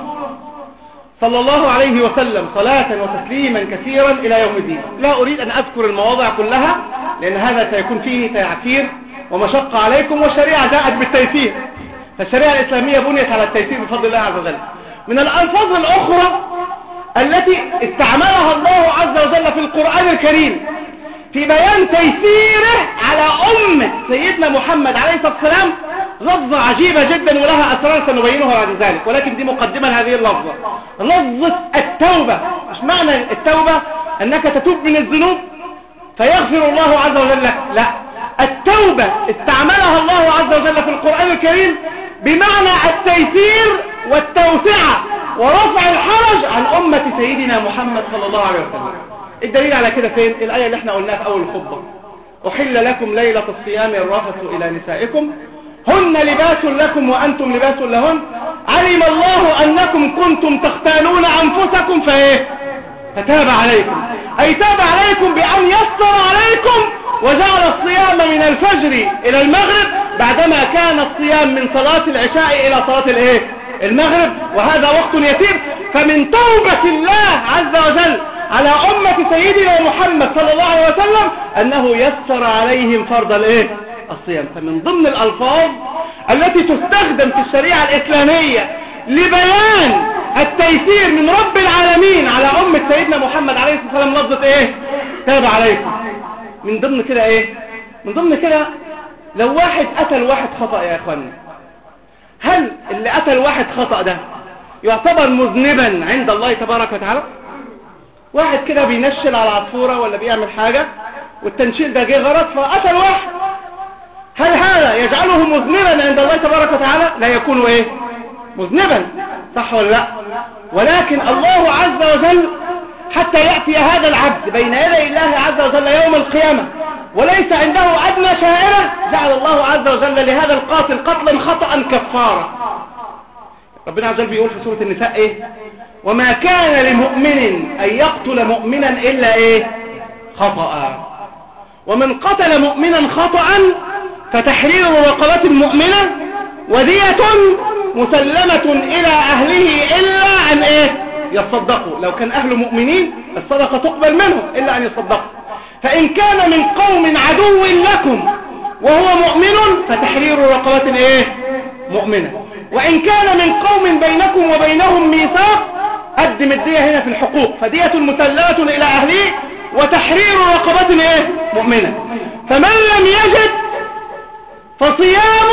صلى الله عليه وسلم صلاة وتسليما كثيرا إلى يوم الدين. لا أريد أن أذكر المواضع كلها لأن هذا سيكون فيه تعسير ومشقة عليكم، والشريعة جاءت بالتيسير، فالشريعة الإسلامية بنيت على التيسير بفضل الله عز وجل. من الألفاظ الأخرى التي استعملها الله عز وجل في القرآن الكريم في بيان تيسيره على أمة سيدنا محمد عليه الصلاة والسلام لفظة عجيبة جدا ولها أسرار سنبينها بعد ذلك، ولكن دي مقدمة لهذه اللفظة، لفظة التوبة. مش معنى التوبة أنك تتوب من الذنوب فيغفر الله عز وجل لك، لا، التوبة استعملها الله عز وجل في القرآن الكريم بمعنى التيسير والتوسعة ورفع الحرج عن أمة سيدنا محمد صلى الله عليه وسلم. الدليل على كده فين؟ الآية اللي احنا قلناها في أول الخطبة: أحل لكم ليلة الصيام الرفث إلى نسائكم هن لباس لكم وأنتم لباس لهن علم الله أنكم كنتم تختانون أنفسكم فتاب عليكم، أي تاب عليكم بأن يسر عليكم وجعل الصيام من الفجر إلى المغرب، بعدما كان الصيام من صلاة العشاء إلى صلاة المغرب، وهذا وقت يسير. فمن توبة الله عز وجل على أمة سيدنا محمد صلى الله عليه وسلم أنه يسر عليهم فرض الصيام. فمن ضمن الألفاظ التي تستخدم في الشريعة الإسلامية لبيان التيسير من رب العالمين على أمة سيدنا محمد عليه الصلاة والسلام لفظة تاب عليكم. من ضمن كده من ضمن كده لو واحد قتل واحد خطأ يا اخوانا، هل اللي قتل واحد خطأ ده يعتبر مذنبا عند الله تبارك وتعالى؟ واحد كده بينشل على عصفورة ولا بيعمل حاجة والتنشيل ده جه غلط فقتل واحد، هل هذا يجعله مذنبا عند الله تبارك وتعالى؟ لا يكون مذنبا، صح ولا لا؟ ولكن الله عز وجل حتى يأتي هذا العبد بين يدي الله عز وجل يوم القيامة وليس عنده أدنى شائرة، جعل الله عز وجل لهذا القاتل قتلا خطأ كفارة. ربنا عز وجل بيقول في سورة النساء وما كان لمؤمن أن يقتل مؤمنا إلا خطأ، ومن قتل مؤمنا خطأ فتحرير رقبة مؤمنة ودية مسلمة إلى أهله إلا أن يصدقوا. لو كان أهل مؤمنين الصدقة تقبل منهم إلا أن يصدقوا. فإن كان من قوم عدو لكم وهو مؤمن فتحرير رقبة مؤمنة، وإن كان من قوم بينكم وبينهم ميثاق قدم الدية هنا في الحقوق، فدية مسلمة إلى أهله وتحرير رقبة إيه؟ مؤمنة. فمن لم يجد فصيام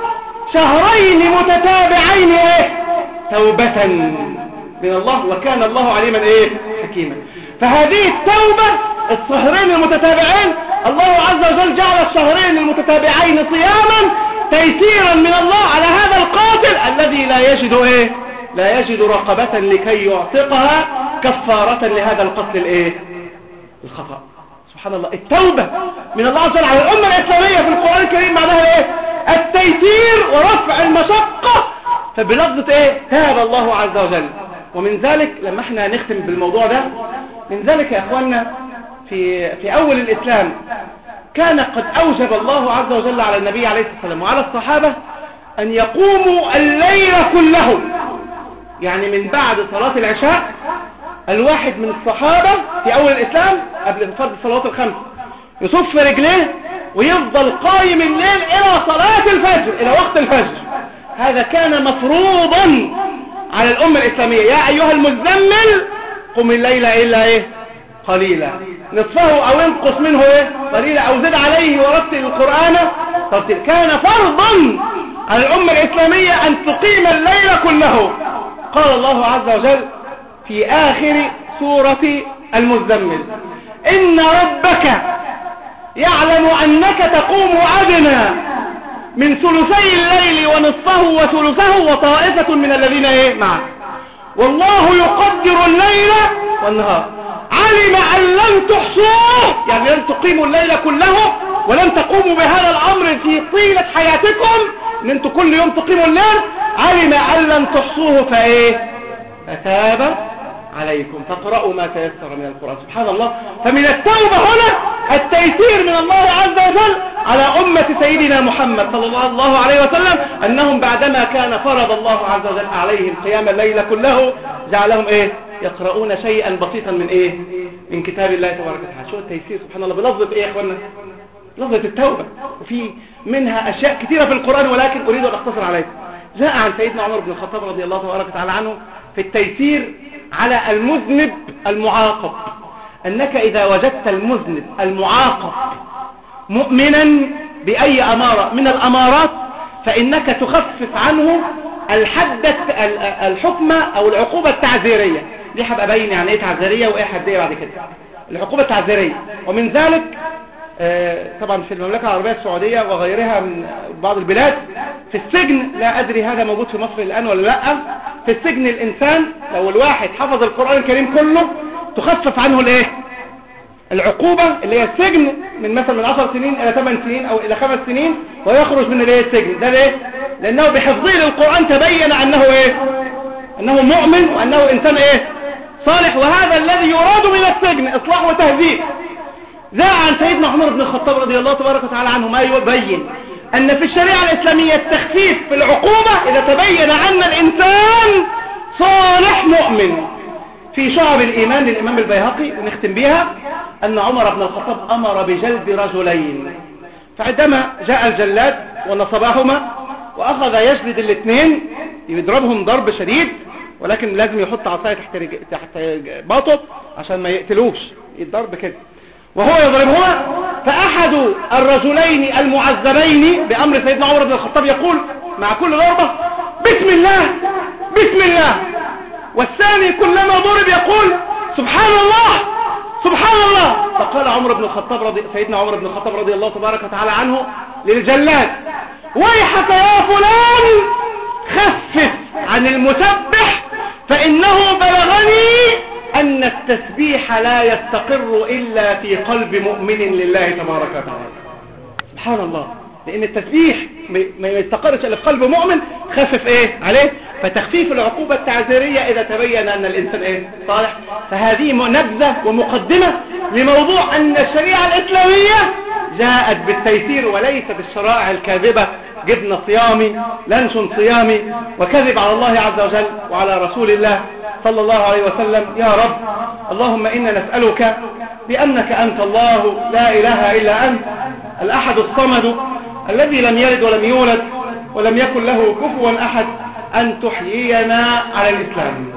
شهرين متتابعين إيه؟ توبة من الله، وكان الله عليما إيه؟ حكيما. فهذه التوبة الشهرين المتتابعين، الله عز وجل جعل الشهرين المتتابعين صياما تيسيرا من الله على هذا القاتل الذي لا يجد إيه؟ لا يجد رقبة لكي يعتقها كفارة لهذا القتل الإيه؟ الخطأ. سبحان الله. التوبة من الله عز وجل على الأمة الإسلامية في القرآن الكريم معناها إيه؟ التيسير ورفع المشقة. فبلفظة إيه؟ تاب الله عز وجل. ومن ذلك لما احنا نختم بالموضوع ده، من ذلك يا أخواننا في أول الإسلام كان قد أوجب الله عز وجل على النبي عليه الصلاة والسلام وعلى الصحابة أن يقوموا الليل كله. يعني من بعد صلاة العشاء الواحد من الصحابة في أول الإسلام قبل فرض الصلوات الخمس يصف رجليه ويفضل قائم الليل إلى صلاة الفجر، إلى وقت الفجر. هذا كان مفروضا على الأمة الإسلامية. يا أيها المزمل قم الليل إلا إيه؟ قليلا، نصفه أو انقص منه إيه؟ قليلا، أو زد عليه ورتل القرآن ترتيلا. كان فرضا على الأمة الإسلامية أن تقيم الليل كله. قال الله عز وجل في آخر سورة المزمل: إن ربك يعلم أنك تقوم أدنى من ثلثي الليل ونصفه وثلثه وطائفة من الذين إيه؟ معه، والله يقدر الليل والنهار، علم أن لن تحصوه، يعني لن تقيموا الليل كله ولن تقوموا بهذا الأمر في طيلة حياتكم ان انتوا كل يوم تقيموا الليل، علم أن لن تحصوه فايه؟ فتاب عليكم فاقرأوا ما تيسر من القرآن. سبحان الله. فمن التوبة هنا التيسير من الله عز وجل على أمة سيدنا محمد صلى الله عليه وسلم، أنهم بعدما كان فرض الله عز وجل عليهم قيام الليل كله جعلهم ايه؟ يقرؤون شيئا بسيطا من ايه؟ من كتاب الله تبارك وتعالى. شو التيسير سبحان الله بلفظة ايه يا اخوانا؟ لفظة التوبة. وفي منها اشياء كثيرة في القرآن ولكن اريد ان اختصر عليكم. جاء عن سيدنا عمر بن الخطاب رضي الله تبارك وتعالى عنه في التيسير على المذنب المعاقب، انك اذا وجدت المذنب المعاقب مؤمنا بأي أمارة من الأمارات فإنك تخفف عنه الحكم أو العقوبة التعزيرية. دي هبقى أبين يعني إيه تعزيرية وإيه حدية بعد كده. العقوبة التعزيرية، ومن ذلك طبعا في المملكة العربية السعودية وغيرها من بعض البلاد في السجن، لا أدري هذا موجود في مصر الآن ولا لا، في السجن الإنسان لو الواحد حفظ القرآن الكريم كله تخفف عنه الإيه؟ العقوبة اللي هي السجن من مثلا من 10 سنين إلى 8 سنين أو إلى 5 سنين ويخرج من السجن. ده ليه؟ لأنه بحفظه للقرآن تبين أنه إيه؟ أنه مؤمن وأنه إنسان إيه؟ صالح. وهذا الذي يراد من السجن إصلاح وتهذيب. جاء عن سيدنا عمر بن الخطاب رضي الله تبارك وتعالى عنه ما يبين أن في الشريعة الإسلامية التخفيف في العقوبة إذا تبين أن الإنسان صالح مؤمن. في شعب الإيمان للإمام البيهقي ونختم بها أن عمر بن الخطاب أمر بجلد رجلين، فعندما جاء الجلاد ونصباهما وأخذ يجلد الاثنين يضربهم ضرب شديد، ولكن لازم يحط عصاية تحت باطه عشان ما يقتلوش، الضرب كده وهو يضربهما. فأحد الرجلين المعذبين بأمر سيدنا عمر بن الخطاب يقول مع كل ضربة بسم الله بسم الله، والثاني كلما ضرب يقول سبحان الله سبحان الله. فقال سيدنا عمر بن الخطاب رضي الله تبارك وتعالى عنه للجلاد ويحك يا فلان خفف عن المسبح فإنه بلغني أن التسبيح لا يستقر إلا في قلب مؤمن لله تبارك وتعالى. سبحان الله. لأن التسبيح ما يستقرش إلا في قلب مؤمن. خفف إيه عليه؟ فتخفيف العقوبة التعزيرية إذا تبين أن الإنسان إيه؟ صالح. فهذه نبذة ومقدمة لموضوع أن الشريعة الإسلامية جاءت بالتيسير وليس بالشرائع الكاذبة، جبن صيامي لنشن صيامي وكذب على الله عز وجل وعلى رسول الله صلى الله عليه وسلم. يا رب اللهم إنا نسألك بأنك أنت الله لا إله إلا أنت الأحد الصمد الذي لم يلد ولم يولد ولم يكن له كفوا أحد أن تحيينا على الإسلام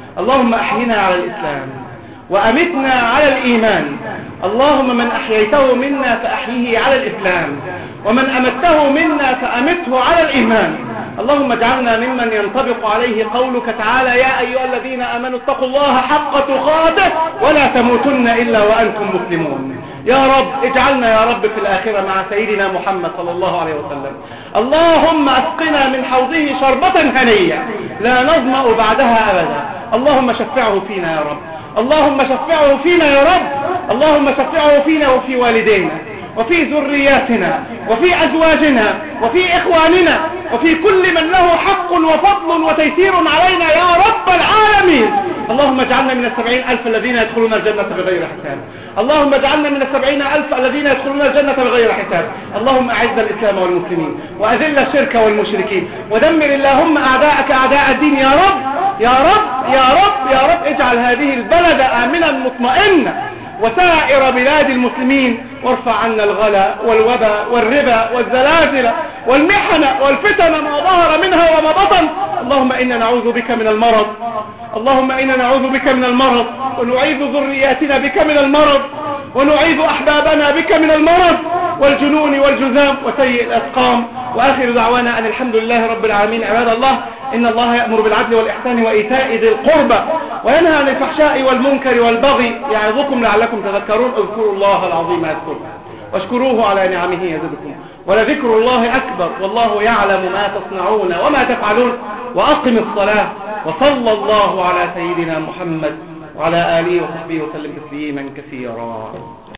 اللهم أحينا على الإسلام وأمتنا على الإيمان. اللهم من أحييته منا فأحيه على الإسلام، ومن أمته منا فأمته على الإيمان. اللهم اجعلنا ممن ينطبق عليه قولك تعالى: يا أيها الذين آمنوا اتقوا الله حق تقاته ولا تموتن إلا وأنتم مسلمون. يا رب اجعلنا يا رب في الآخرة مع سيدنا محمد صلى الله عليه وسلم. اللهم أسقنا من حوضه شربة هنية لا نظمأ بعدها أبدا. اللهم شفعه فينا يا رب، اللهم شفعه فينا يا رب، اللهم شفعه فينا وفي والدينا وفي ذرياتنا وفي أزواجنا وفي إخواننا وفي كل من له حق وفضل وتيسير علينا يا رب العالمين. اللهم اجعلنا من 70,000 الذين يدخلون الجنة بغير حساب. اللهم اجعلنا من 70,000 الذين يدخلون الجنة بغير حساب. اللهم أعز الإسلام والمسلمين وأذل الشرك والمشركين ودمر اللهم أعداءك أعداء الدين يا رب يا رب يا رب يا رب. اجعل هذه البلد آمنا مطمئنا وسائر بلاد المسلمين، وارفع عنا الغلا والوبا والربا والزلازل والمحن والفتن ما ظهر منها وما بطن. اللهم إنا نعوذ بك من المرض، اللهم إنا نعوذ بك من المرض، ونعيذ ذرياتنا بك من المرض، ونعيذ أحبابنا بك من المرض والجنون والجذام وسيء الأسقام. وآخر دعوانا أن الحمد لله رب العالمين. عباد الله، إن الله يأمر بالعدل والإحسان وإيتاء ذي القربى وينهى عن الفحشاء والمنكر والبغي يعظكم لعلكم تذكرون. اذكروا الله العظيم يذكركم واشكروه على نعمه يزدكم، ولذكر الله أكبر والله يعلم ما تصنعون وما تفعلون. وأقم الصلاة. وصلى الله على سيدنا محمد وعلى آله وصحبه وسلم تسليما كثيرا.